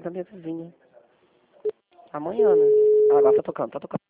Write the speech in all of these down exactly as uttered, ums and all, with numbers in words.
da minha vizinha. Amanhã, né? Ah, agora tá tocando, tá tocando.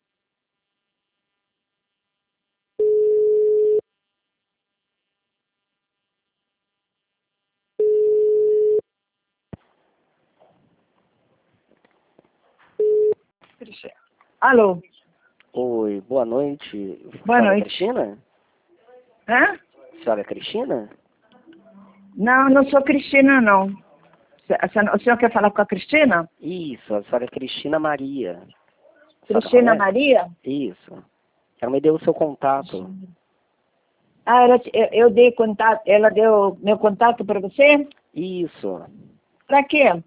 Alô? Oi, boa noite. Boa Senhora noite. Cristina? Hã? Senhora Cristina? Não, não sou Cristina, não. A senhora- O senhor quer falar com a Cristina? Isso, a senhora Cristina Maria. A senhora Cristina conhece? Maria? Isso. Ela me deu o seu contato. Ah, ela, eu, eu dei contato, ela deu meu contato para você? Isso. Para quê?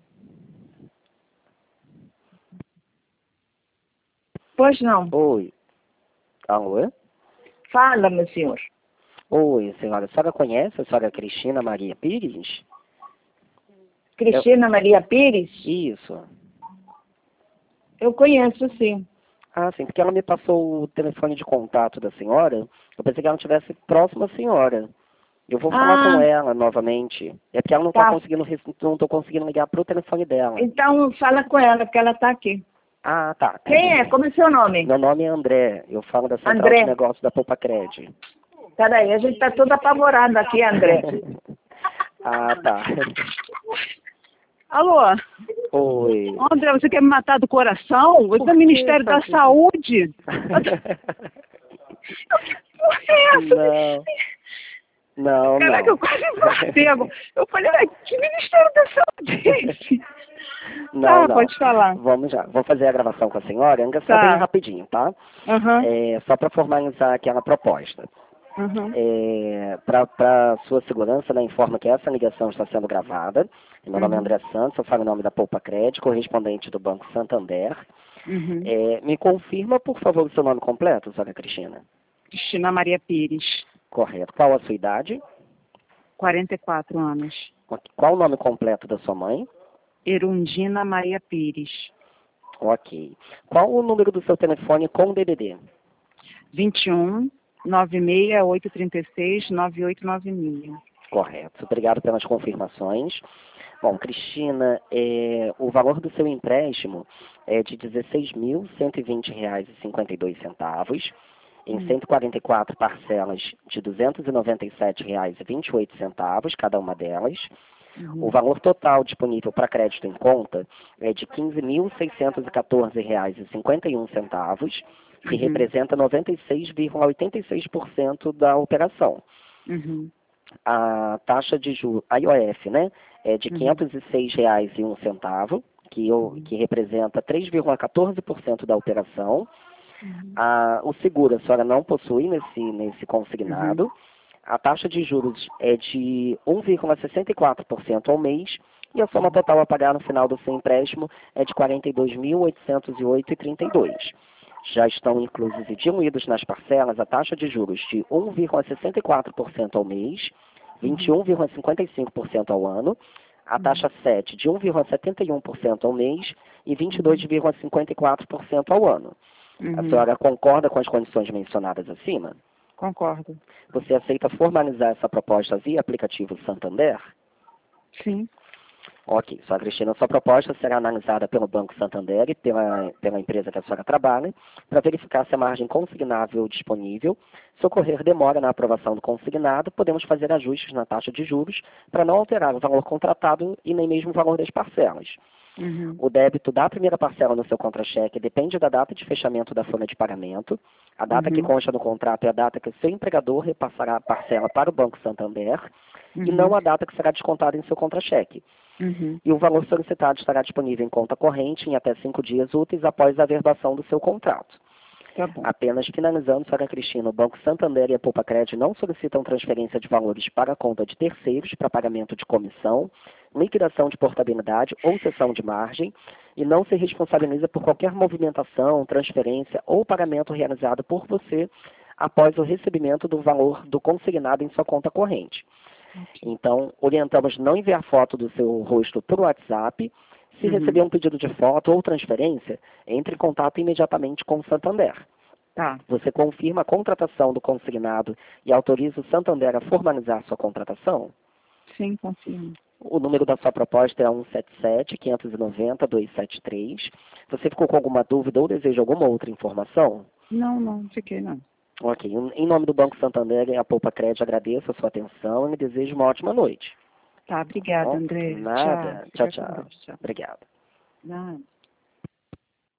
Pois não. Oi. Alô? Fala, meu senhor. Oi, senhora. A senhora conhece a senhora Cristina Maria Pires? Cristina Maria Pires? Isso. Eu conheço, sim. Ah, sim, porque ela me passou o telefone de contato da senhora. Eu pensei que ela estivesse próxima à senhora. Eu vou falar Ah, com ela novamente. É porque ela não está tá. conseguindo, res- não estou conseguindo ligar pro telefone dela. Então fala com ela, que ela está aqui. Ah, tá. Quem é? Como é seu nome? Meu nome é André. Eu falo da Central André. de Negócios da Poupa Cred. Peraí, a gente está tudo apavorado aqui, André. Ah, tá. Alô? Oi. André, você quer me matar do coração? Você é do Ministério da Fátima? Saúde? Porra, é essa? Não. Não, Caraca, não. eu quase morcego. Eu falei, "Ué, que Ministério da Saúde é esse?" Não, Tá, não. pode falar. Vamos já. Vou fazer a gravação com a senhora, ainda só Tá. bem rapidinho, tá? Aham, É, só para formalizar aquela proposta. aham. É, para sua segurança, né, informa que essa ligação está sendo gravada. Meu nome é Uhum. André Santos, eu falo em nome da Poupa Cred, correspondente do Banco Santander. Uhum. É, me confirma, por favor, o seu nome completo, senhora Cristina. Cristina Maria Pires, Correto. Qual a sua idade? quarenta e quatro anos. Qual o nome completo da sua mãe? Erundina Maria Pires, Ok. Qual o número do seu telefone com D D D? vinte e um, nove seis oito três seis, nove oito nove seis. Correto. Obrigado pelas confirmações. Bom, Cristina, é, o valor do seu empréstimo é de dezesseis mil cento e vinte reais e cinquenta e dois centavos, em Hum. cento e quarenta e quatro parcelas de duzentos e noventa e sete reais e vinte e oito centavos, cada uma delas. Uhum. O valor total disponível para crédito em conta é de quinze mil seiscentos e quatorze reais e cinquenta e um centavos, que Uhum. representa noventa e seis vírgula oitenta e seis por cento da operação. Uhum. A taxa de juros, a I O F, né, é de Uhum. quinhentos e seis reais e um centavo, que, eu, que representa três vírgula quatorze por cento da operação. Uhum. A, o seguro a senhora não possui nesse, nesse consignado. Uhum. A taxa de juros é de um vírgula sessenta e quatro por cento ao mês e a soma total a pagar no final do seu empréstimo é de quarenta e dois mil oitocentos e oito reais e trinta e dois centavos. Já estão inclusos e diluídos nas parcelas a taxa de juros de um vírgula sessenta e quatro por cento ao mês, vinte e um vírgula cinquenta e cinco por cento ao ano, a taxa sete de um vírgula setenta e um por cento ao mês e vinte e dois vírgula cinquenta e quatro por cento ao ano. A Uhum. senhora concorda com as condições mencionadas acima? Concordo. Você aceita formalizar essa proposta via aplicativo Santander? Sim. Ok, sua Cristina, sua proposta será analisada pelo Banco Santander e pela, pela empresa que a senhora trabalha para verificar se a margem consignável disponível. Se ocorrer demora na aprovação do consignado, podemos fazer ajustes na taxa de juros para não alterar o valor contratado e nem mesmo o valor das parcelas. Uhum. O débito da primeira parcela no seu contra-cheque depende da data de fechamento da folha de pagamento. A data Uhum. que consta no contrato é a data que o seu empregador repassará a parcela para o Banco Santander Uhum. e não a data que será descontada em seu contra-cheque. Uhum. E o valor solicitado estará disponível em conta corrente em até cinco dias úteis após a verbação do seu contrato. Tá bom. Apenas finalizando, senhora Cristina, o Banco Santander e a Poupa Cred não solicitam transferência de valores para a conta de terceiros para pagamento de comissão, liquidação de portabilidade ou cessão de margem e não se responsabiliza por qualquer movimentação, transferência ou pagamento realizado por você após o recebimento do valor do consignado em sua conta corrente. Então, orientamos não enviar foto do seu rosto por WhatsApp. Se Uhum. receber um pedido de foto ou transferência, entre em contato imediatamente com o Santander. Tá. Você confirma a contratação do consignado e autoriza o Santander a formalizar sua contratação? Sim, confirmo. O número da sua proposta é um sete sete, quinhentos e noventa, duzentos e setenta e três. Você ficou com alguma dúvida ou deseja alguma outra informação? Não, não, fiquei não. Ok. Em nome do Banco Santander e a Poupa Crédito, agradeço a sua atenção e desejo uma ótima noite. Tá, obrigada, Bom, André. nada. Tchau. Tchau, Fica com tchau. Deus. Tchau. Obrigado. Nada.